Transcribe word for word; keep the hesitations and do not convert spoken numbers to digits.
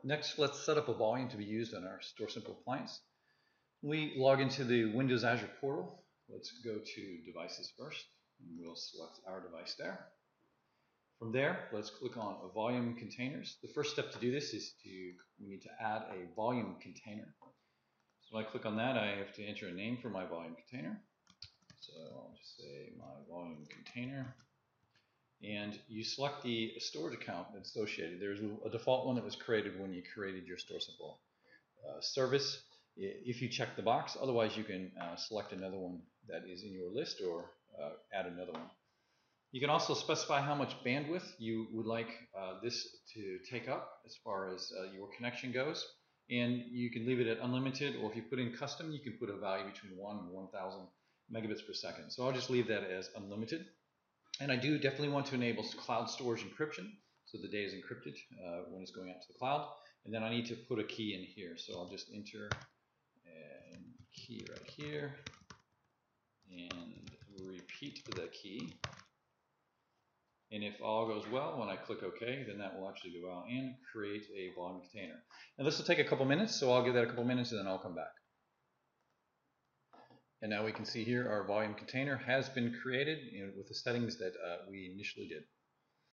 Next, let's set up a volume to be used on our StorSimple appliance. We log into the Windows Azure portal. Let's go to Devices first, and we'll select our device there. From there, let's click on Volume Containers. The first step to do this is to, we need to add a volume container. So when I click on that, I have to enter a name for my volume container. So I'll just say my volume container. And you select the storage account that's associated. There's a default one that was created when you created your StorSimple uh, service. If you check the box, otherwise you can uh, select another one that is in your list or uh, add another one. You can also specify how much bandwidth you would like uh, this to take up as far as uh, your connection goes. And you can leave it at unlimited, or if you put in custom, you can put a value between one and one thousand megabits per second. So I'll just leave that as unlimited. And I do definitely want to enable cloud storage encryption, so the data is encrypted uh, when it's going out to the cloud. And then I need to put a key in here, so I'll just enter a key right here and repeat the key. And if all goes well, when I click OK, then that will actually go out and create a volume container. And this will take a couple minutes, so I'll give that a couple minutes and then I'll come back. And now we can see here our volume container has been created, you know, with the settings that uh, we initially did.